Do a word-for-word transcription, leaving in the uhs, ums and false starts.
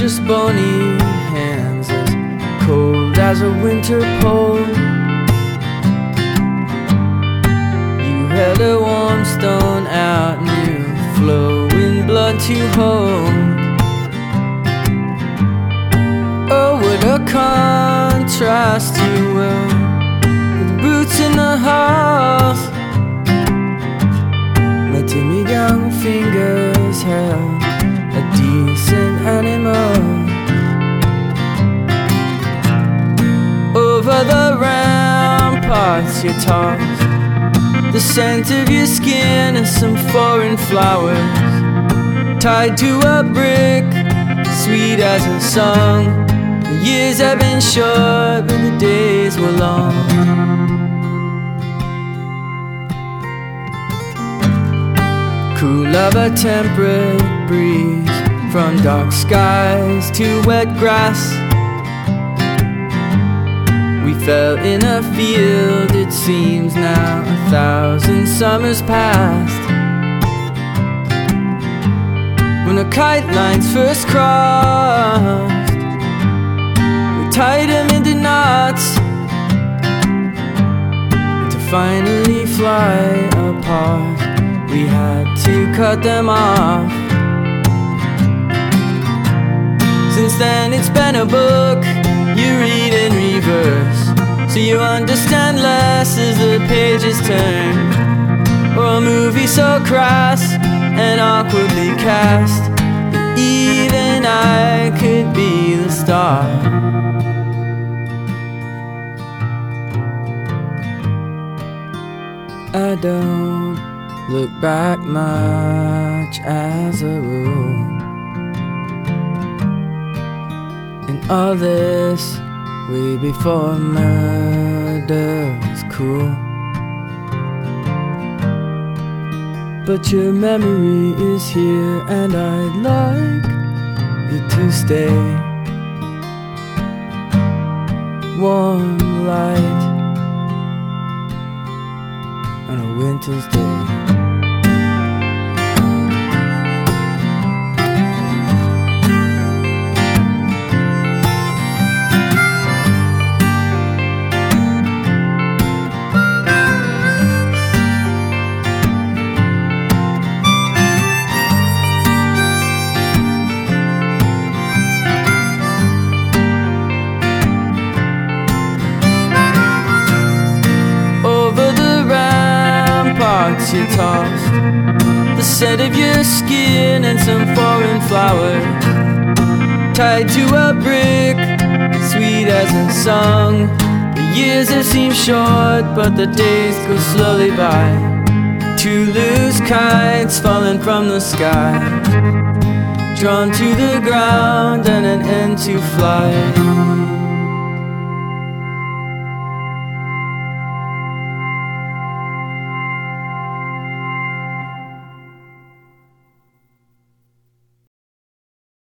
just bony hands, as cold as a winter pole. You held a warm stone out, new flowing blood to hold. Oh, what a contrast you were, with boots in the hearth. My timid young fingers held a decent animal. Over the ramparts you tossed the scent of your skin and some foreign flowers, tied to a brick, sweet as a song. The years have been short, but the days were long. Cool of a temperate breeze, from dark skies to wet grass. We fell in a field, it seems now a thousand summers past, when the kite lines first crossed. We tied them into knots to finally fly apart. We had to cut them off. Since then it's been a book you read in reverse, so you understand less as the pages turn. Or a movie so crass and awkwardly cast that even I could be the star. I don't look back much as a rule, and all this way before murder was cool. But your memory is here, and I'd like it to stay. Warm light on a winter's day. You tossed the scent of your skin and some foreign flowers, tied to a brick, sweet as a song. The years have seemed short, but the days go slowly by. Two loose kites falling from the sky, drawn to the ground and an end to fly.